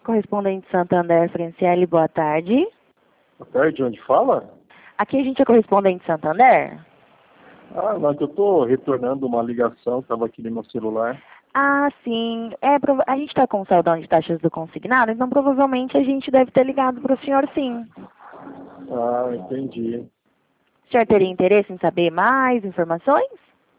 correspondente Santander, Franciele, boa tarde. Boa tarde, onde fala? Aqui a gente é correspondente Santander. Ah, não, que eu tô retornando uma ligação que estava aqui no meu celular. Ah, sim. A gente está com saudão de taxas do consignado, então provavelmente a gente deve ter ligado para o senhor, sim. Ah, entendi. O senhor teria interesse em saber mais informações?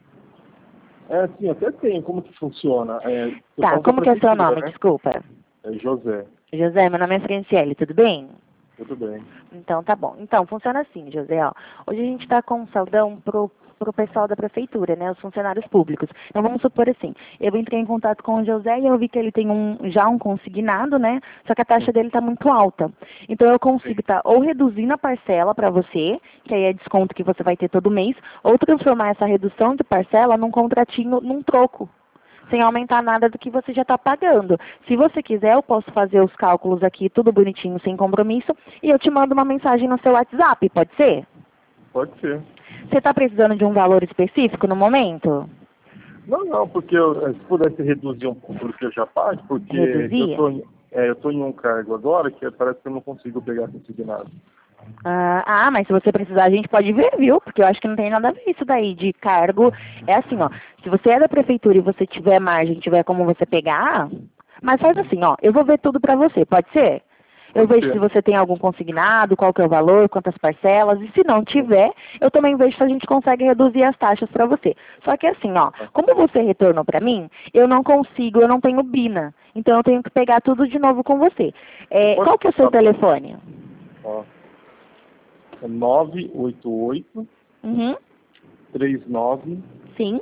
É, sim, até tem. Como que funciona? Por Tá, causa da como que é o seu prefeitura, nome? né? Desculpa. É José. José, meu nome é Franciele, tudo bem? Tudo bem. Então, tá bom. Então, funciona assim, José, ó. Hoje a gente está com um saldão pro pessoal da prefeitura, né, os funcionários públicos. Então, vamos supor assim, eu entrei em contato com o José e eu vi que ele tem já um consignado, né, só que a taxa dele está muito alta. Então, eu consigo estar ou reduzindo a parcela para você, que aí é desconto que você vai ter todo mês, ou transformar essa redução de parcela num contratinho, num troco, sem aumentar nada do que você já está pagando. Se você quiser, eu posso fazer os cálculos aqui, tudo bonitinho, sem compromisso, e eu te mando uma mensagem no seu WhatsApp, pode ser? Pode ser. Você está precisando de um valor específico no momento? Não, porque se pudesse reduzir um pouco do que eu já pago, porque Reduzir? eu tô em um cargo agora que parece que eu não consigo pegar consignado. Mas se você precisar, a gente pode ver, viu? Porque eu acho que não tem nada a ver isso daí de cargo. É assim, ó, se você é da prefeitura e você tiver margem, tiver como você pegar, mas faz assim, ó, eu vou ver tudo pra você, pode ser? Eu Pode vejo se ser. você tem algum consignado, qual que é o valor, quantas parcelas, e se não tiver, eu também vejo se a gente consegue reduzir as taxas para você. Só que assim, ó, como você retornou para mim, eu não consigo, eu não tenho Bina, então eu tenho que pegar tudo de novo com você. Pode Qual que é o seu passar. telefone? Ó, é 988 Uhum, 39 sim.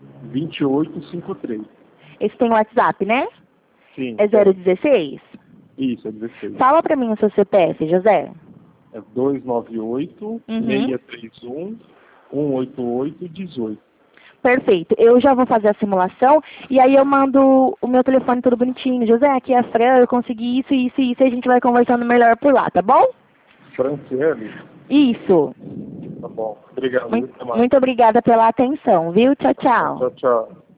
2853. Esse tem WhatsApp, né? Sim, É tem. 016? Isso, é 16. Fala para mim o seu CPF, José. É 298 Uhum. 631 188 18. Perfeito. Eu já vou fazer a simulação e aí eu mando o meu telefone tudo bonitinho. José, aqui é a Fran, eu consegui isso, isso e isso, e a gente vai conversando melhor por lá, tá bom? Franciele? Isso. Tá bom. Obrigado. Até mais. Muito obrigada pela atenção, viu? Tchau, Tá bom. tchau. Tchau, tchau.